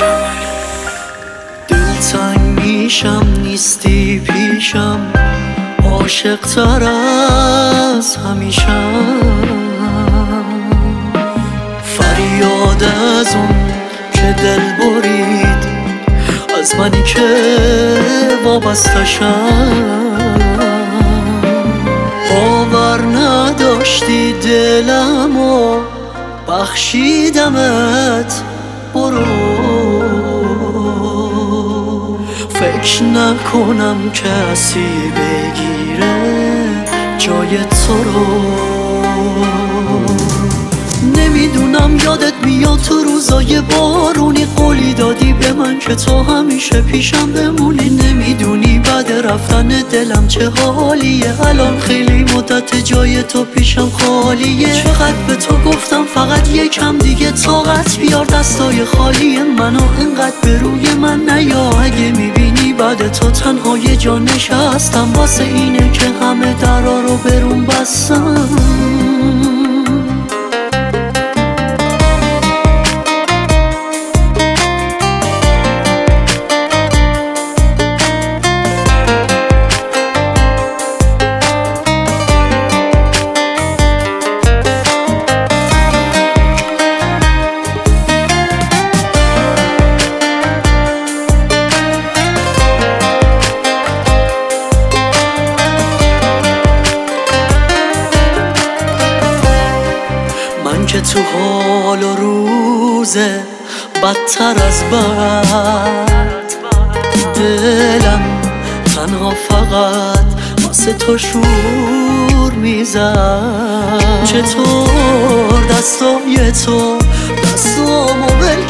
دلتنگ میشم نیستی پیشم، عاشق تر از همیشم. فریاد از اون که دل برید، از منی که وابستشم. باور نداشتی دلمو بخشیدمت، برو. فکر نکنم کسی بگیره جای تو رو. نمیدونم یادت میاد تو روزای بارونی قولی دادی به من که تو همیشه پیشم بمونی. نمیدونی بعد رفتن دلم چه حالیه، الان خیلی مدت جای تو پیشم خالیه. چقدر به تو گفتم فقط یکم دیگه طاقت بیار، دستای خالی منو انقدر به روی من نیا. اگه میبینی بعد تو تنها یه جا نشستم، واسه اینه که همه درا رو برون بستم. که تو حال و روزه بدتر از بد، دلم تنها فقط واسه تو شور میزد. چطور دستای تو دستامو ول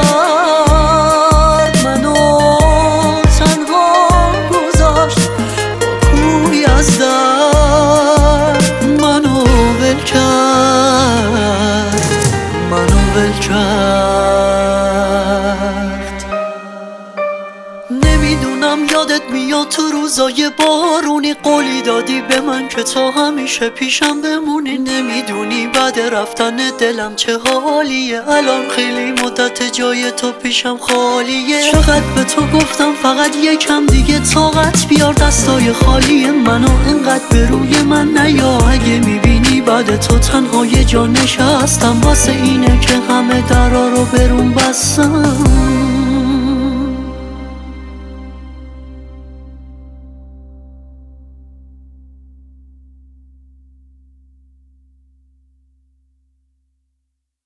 کرد، منو تنها گذاشت با کوی از درد. منو ول کرد، منو ول کرد. نمیدونم یادت میاد تو روزای بارونی قولی دادی به من که تو همیشه پیشم بمونی. نمیدونی بعد رفتن دلم چه حالیه، الان خیلی مدت جای تو پیشم خالیه. چقدر به تو گفتم فقط یکم دیگه طاقت بیار، دستای خالی منو انقدر به روی من نیا. اگه میبینی بعد تو تنها یه جا نشستم، واسه اینه که همه درا رو برون بستم.